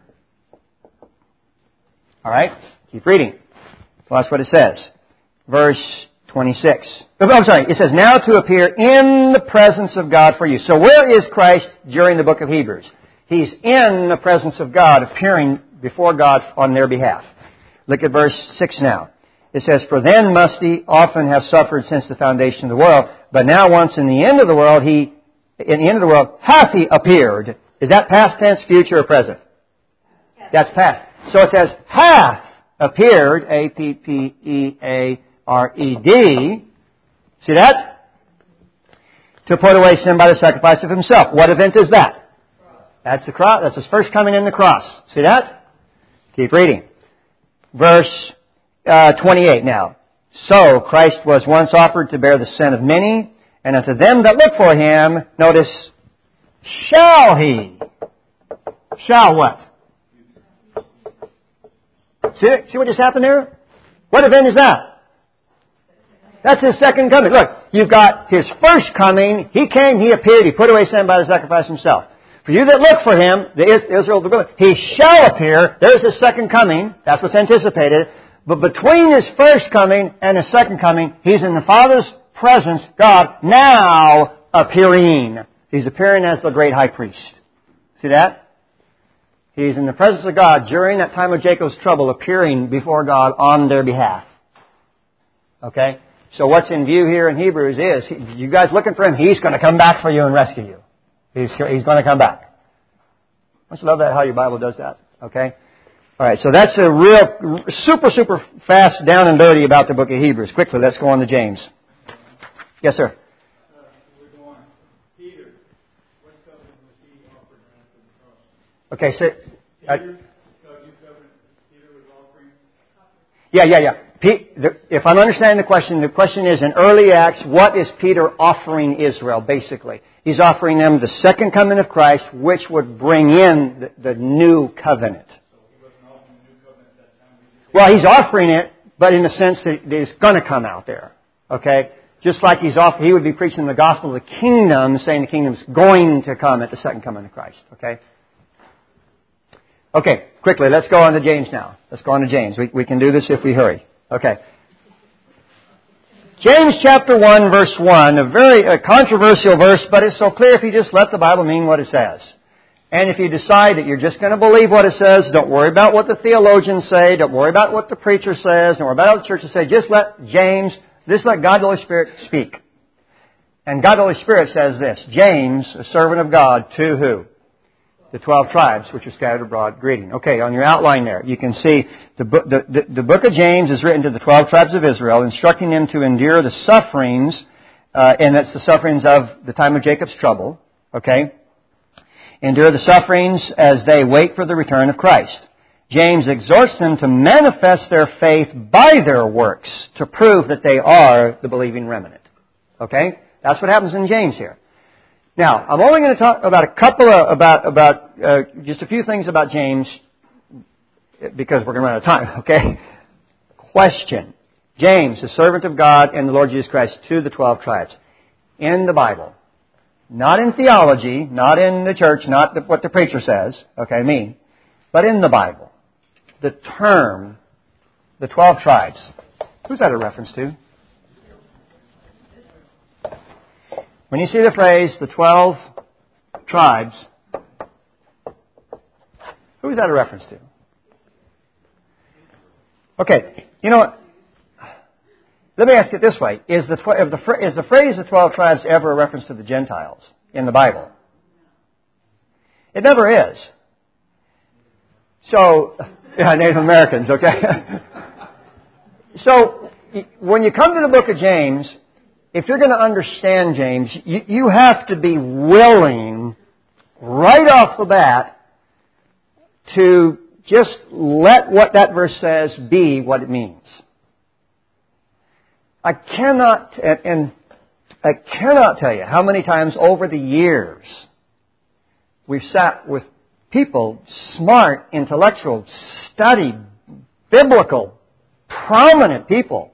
Speaker 1: All right. Keep reading. Well, that's what it says. Verse 26. I'm sorry. It says, now to appear in the presence of God for you. So where is Christ during the book of Hebrews? He's in the presence of God, appearing before God on their behalf. Look at verse 6 now. It says, for then must He often have suffered since the foundation of the world, but now once in the end of the world, hath He appeared. Is that past tense, future, or present? Yes. That's past. So it says, hath appeared, A-P-P-E-A-R-E-D. See that? To put away sin by the sacrifice of Himself. What event is that? That's the cross. That's His first coming in the cross. See that? Keep reading. Verse 28 now. So Christ was once offered to bear the sin of many, and unto them that look for Him, notice, shall He. Shall what? See what just happened there? What event is that? That's His second coming. Look, You've got His first coming. He came, He appeared, He put away sin by the sacrifice Himself. For you that look for Him, Israel, He shall appear. There's His second coming. That's what's anticipated. But between His first coming and His second coming, He's in the Father's presence, God, now appearing. He's appearing as the great high priest. See that? He's in the presence of God during that time of Jacob's trouble, appearing before God on their behalf. Okay? So what's in view here in Hebrews is, you guys looking for Him, He's going to come back for you and rescue you. He's going to come back. Don't you love that, how your Bible does that? Okay? All right, so that's a real, super fast down and dirty about the book of Hebrews. Quickly, let's go on to James. Yes, sir.
Speaker 2: We're going. Peter, what covenant was he offered after the cross?
Speaker 1: Okay, so...
Speaker 2: Peter was offering?
Speaker 1: Yeah. If I'm understanding the question is, in early Acts, what is Peter offering Israel, basically? He's offering them the second coming of Christ, which would bring in the new covenant.
Speaker 2: So he wasn't offering the new covenant at that time?
Speaker 1: Well, he's offering it, but in the sense that it's going to come out there. Okay? Just like he would be preaching the gospel of the kingdom, saying the kingdom's going to come at the second coming of Christ. Okay? Okay, quickly, let's go on to James now. Let's go on to James. We can do this if we hurry. Okay. James chapter 1, verse 1, a very controversial verse, but it's so clear if you just let the Bible mean what it says. And if you decide that you're just going to believe what it says, don't worry about what the theologians say, don't worry about what the preacher says, don't worry about what the churches say, just let God the Holy Spirit speak. And God the Holy Spirit says this, James, a servant of God, to who? The 12 tribes which are scattered abroad, greeting. Okay, on your outline there, you can see the book of James is written to the 12 tribes of Israel, instructing them to endure the sufferings, and that's the sufferings of the time of Jacob's trouble. Okay? Endure the sufferings as they wait for the return of Christ. James exhorts them to manifest their faith by their works to prove that they are the believing remnant. Okay? That's what happens in James here. Now, I'm only going to talk about just a few things about James, because we're going to run out of time, okay? Question. James, the servant of God and the Lord Jesus Christ, to the 12 tribes. In the Bible. Not in theology, not in the church, not what the preacher says, okay, but in the Bible. The term, the 12 tribes. Who's that a reference to? When you see the phrase, the 12 tribes, who is that a reference to? Okay, you know what? Let me ask it this way. Is the phrase the 12 tribes ever a reference to the Gentiles in the Bible? It never is. So, Native Americans, okay? So, when you come to the book of James, if you're going to understand James, you have to be willing, right off the bat, to just let what that verse says be what it means. I cannot tell you how many times over the years we've sat with people, smart, intellectual, studied, biblical, prominent people.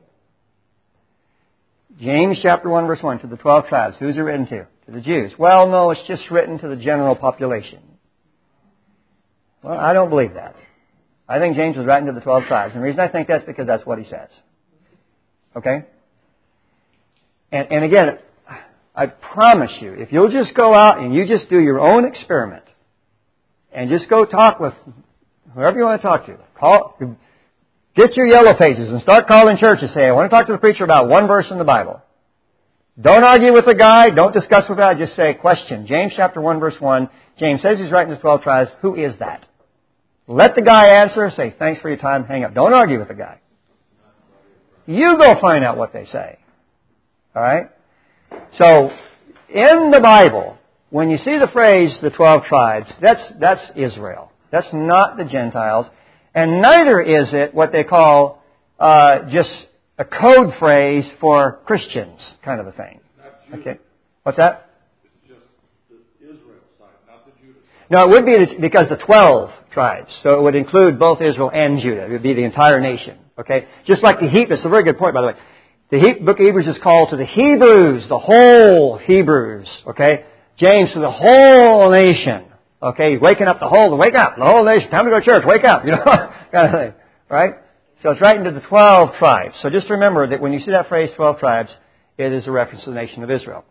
Speaker 1: James chapter 1 verse 1, to the 12 tribes. Who's it written to? To the Jews. Well, no, it's just written to the general population. Well, I don't believe that. I think James was writing to the 12 tribes. And the reason I think that's because that's what he says. Okay? And again, I promise you, if you'll just go out and you just do your own experiment and just go talk with whoever you want to talk to, get your yellow pages and start calling church and say, I want to talk to the preacher about one verse in the Bible. Don't argue with the guy. Don't discuss with the guy. Just say, question. James chapter 1 verse 1. James says he's writing to 12 tribes. Who is that? Let the guy answer. Say, thanks for your time. Hang up. Don't argue with the guy. You go find out what they say. All right? So, in the Bible, when you see the phrase, the 12 tribes, that's Israel. That's not the Gentiles. And neither is it what they call just a code phrase for Christians, kind of a thing. Okay. What's that?
Speaker 2: It's just the Israel side, not the Judah side.
Speaker 1: No, it would be because the 12 tribes. So it would include both Israel and Judah. It would be the entire nation. Okay? Just like the Hebrews. It's a very good point, by the way. The book of Hebrews is called to the Hebrews, the whole Hebrews, okay? James to the whole nation, okay? Waking up wake up, the whole nation, time to go to church, wake up, kind of thing, right? So it's right into the 12 tribes. So just remember that when you see that phrase, 12 tribes, it is a reference to the nation of Israel.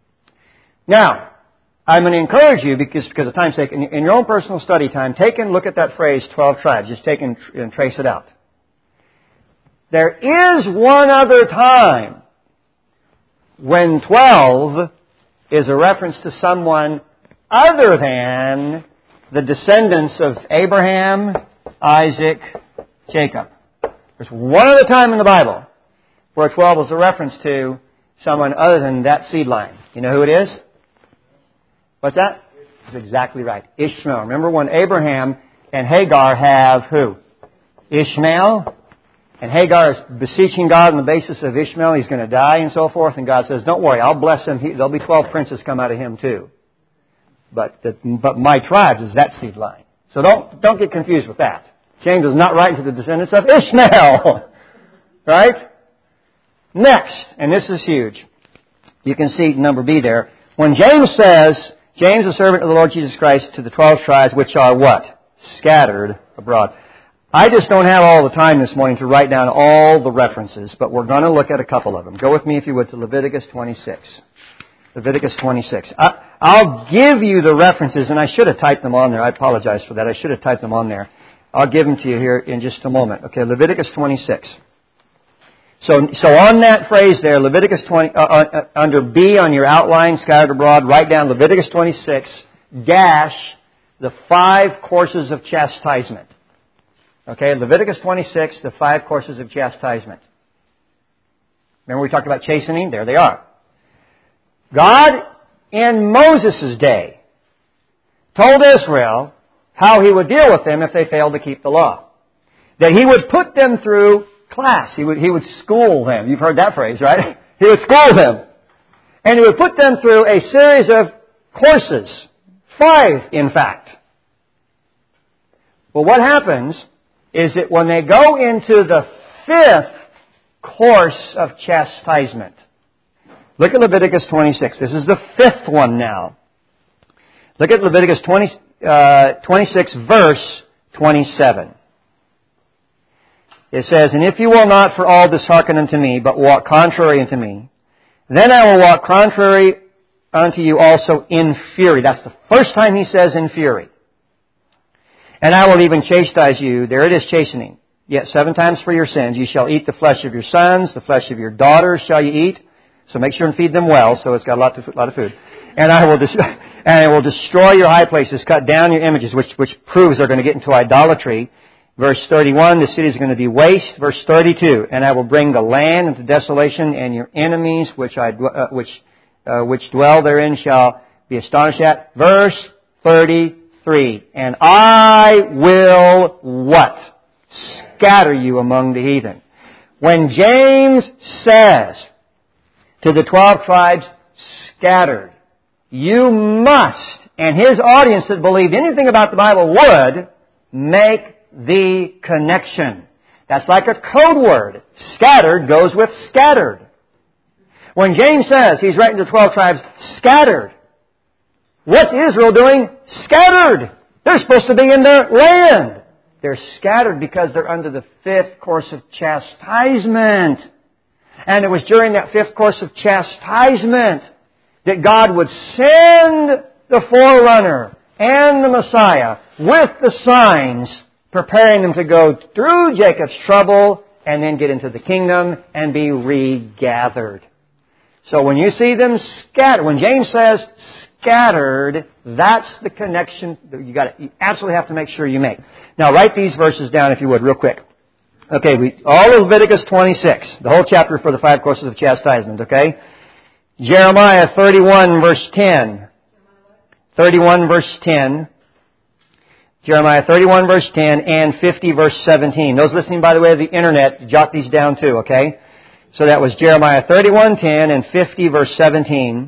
Speaker 1: Now, I'm going to encourage you, because of time's sake, in your own personal study time, take and look at that phrase, 12 tribes. Just take and trace it out. There is one other time when 12 is a reference to someone other than the descendants of Abraham, Isaac, Jacob. There's one other time in the Bible where 12 is a reference to someone other than that seed line. You know who it is? What's that? That's exactly right. Ishmael. Remember when Abraham and Hagar have who? Ishmael. And Hagar is beseeching God on the basis of Ishmael. He's going to die and so forth. And God says, don't worry, I'll bless him. There'll be 12 princes come out of him too. But my tribe is that seed line. So don't get confused with that. James is not writing to the descendants of Ishmael. Right? Next, and this is huge. You can see number B there. When James says, James, a servant of the Lord Jesus Christ, to the 12 tribes which are what? Scattered abroad. I just don't have all the time this morning to write down all the references, but we're going to look at a couple of them. Go with me, if you would, to Leviticus 26. Leviticus 26. I'll give you the references, and I should have typed them on there. I apologize for that. I should have typed them on there. I'll give them to you here in just a moment. Okay, Leviticus 26. So on that phrase there, Leviticus 20, under B on your outline, scattered abroad, write down Leviticus 26, dash the 5 courses of chastisement. Okay, Leviticus 26, the 5 courses of chastisement. Remember we talked about chastening? There they are. God, in Moses' day, told Israel how He would deal with them if they failed to keep the law. That He would put them through class. He would school them. You've heard that phrase, right? He would school them. And He would put them through a series of courses. 5, in fact. Well, what happens is that when they go into the 5th course of chastisement, look at Leviticus 26. This is the 5th one now. Look at Leviticus 26, verse 27. It says, and if you will not for all this hearken unto me, but walk contrary unto me, then I will walk contrary unto you also in fury. That's the first time He says in fury. And I will even chastise you. There it is, chastening. Yet 7 times for your sins. You shall eat the flesh of your sons, the flesh of your daughters shall you eat. So make sure and feed them well, so it's got a lot of food. And I will destroy your high places, cut down your images, which proves they're going to get into idolatry. Verse 31, the city is going to be waste. Verse 32, and I will bring the land into desolation, and your enemies which dwell therein shall be astonished at. Verse 33, and I will what? Scatter you among the heathen. When James says to the 12 tribes, scattered, you must, and his audience that believed anything about the Bible would, make the connection. That's like a code word. Scattered goes with scattered. When James says he's writing to 12 tribes, scattered, what's Israel doing? Scattered. They're supposed to be in their land. They're scattered because they're under the 5th course of chastisement. And it was during that 5th course of chastisement that God would send the forerunner and the Messiah with the signs, preparing them to go through Jacob's trouble and then get into the kingdom and be regathered. So when you see them scattered, when James says scattered, that's the connection that you absolutely have to make sure you make. Now write these verses down if you would real quick. Okay, all of Leviticus 26, the whole chapter for the 5 courses of chastisement, okay? Jeremiah 31 verse 10. 31 verse 10. Jeremiah 31 verse 10 and 50 verse 17. Those listening by the way of the internet, jot these down too, okay? So that was Jeremiah 31:10 and 50 verse 17.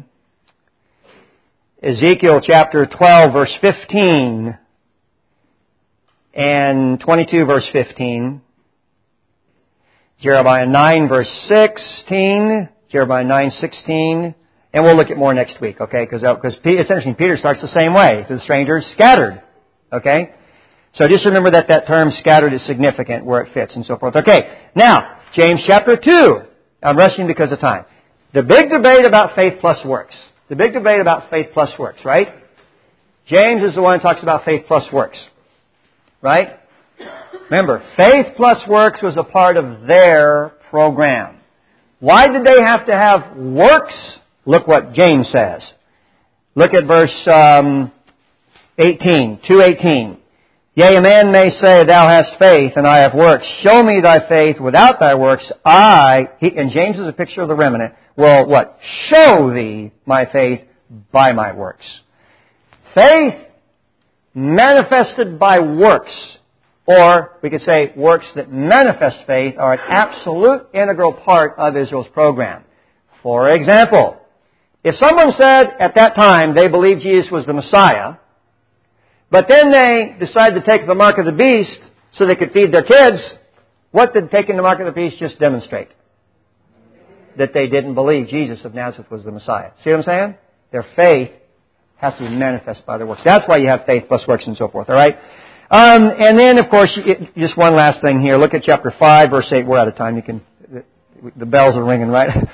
Speaker 1: Ezekiel chapter 12 verse 15 and 22 verse 15. Jeremiah 9 verse 16, Jeremiah 9:16, and we'll look at more next week, okay? Because it's interesting, Peter starts the same way. To the strangers, scattered, okay? So just remember that term scattered is significant, where it fits and so forth. Okay, now, James chapter 2. I'm rushing because of time. The big debate about faith plus works. The big debate about faith plus works, right? James is the one who talks about faith plus works, right? Remember, faith plus works was a part of their program. Why did they have to have works? Look what James says. Look at verse 18, 2:18. Yea, a man may say, thou hast faith, and I have works. Show me thy faith without thy works. And James is a picture of the remnant, will what? Show thee my faith by my works. Faith manifested by works, or we could say works that manifest faith, are an absolute integral part of Israel's program. For example, if someone said at that time they believed Jesus was the Messiah, but then they decided to take the mark of the beast so they could feed their kids, what did taking the mark of the beast just demonstrate? That they didn't believe Jesus of Nazareth was the Messiah. See what I'm saying? Their faith has to be manifest by their works. That's why you have faith plus works and so forth, all right? And then, of course, just one last thing here. Look at chapter 5, verse 8. We're out of time. The bells are ringing, right?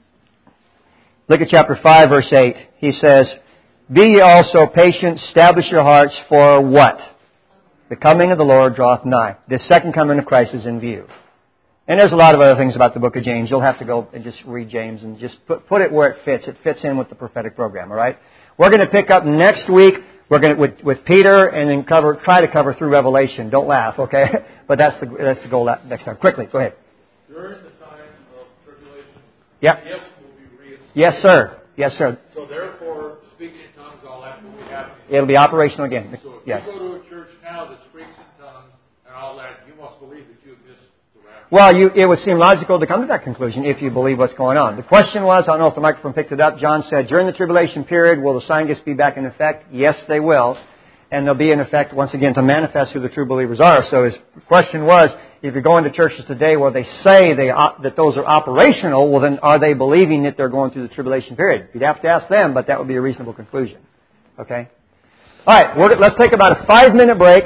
Speaker 1: Look at chapter 5, verse 8. He says, be ye also patient, establish your hearts, for what? The coming of the Lord draweth nigh. The second coming of Christ is in view. And there's a lot of other things about the book of James. You'll have to go and just read James and just put it where it fits. It fits in with the prophetic program, all right? We're going to pick up next week. We're going to with Peter and then try to cover through Revelation. Don't laugh, okay? But that's the goal next time. Quickly, go ahead.
Speaker 2: During the time of tribulation,
Speaker 1: yep.
Speaker 2: gifts will be reinstated.
Speaker 1: Yes, sir. Yes, sir.
Speaker 2: So therefore, speaking in tongues, all that will be happening.
Speaker 1: It'll be operational again.
Speaker 2: So if
Speaker 1: yes.
Speaker 2: you go to a church now that speaks in tongues and all that, you must believe that you have missed the rapture.
Speaker 1: Well, it would seem logical to come to that conclusion if you believe what's going on. The question was, I don't know if the microphone picked it up, John said, during the tribulation period, will the sign gifts be back in effect? Yes, they will. And they'll be in effect, once again, to manifest who the true believers are. So his question was, if you're going to churches today where they say that those are operational, well then are they believing that they're going through the tribulation period? You'd have to ask them, but that would be a reasonable conclusion. Okay? All right, let's take about a 5-minute break.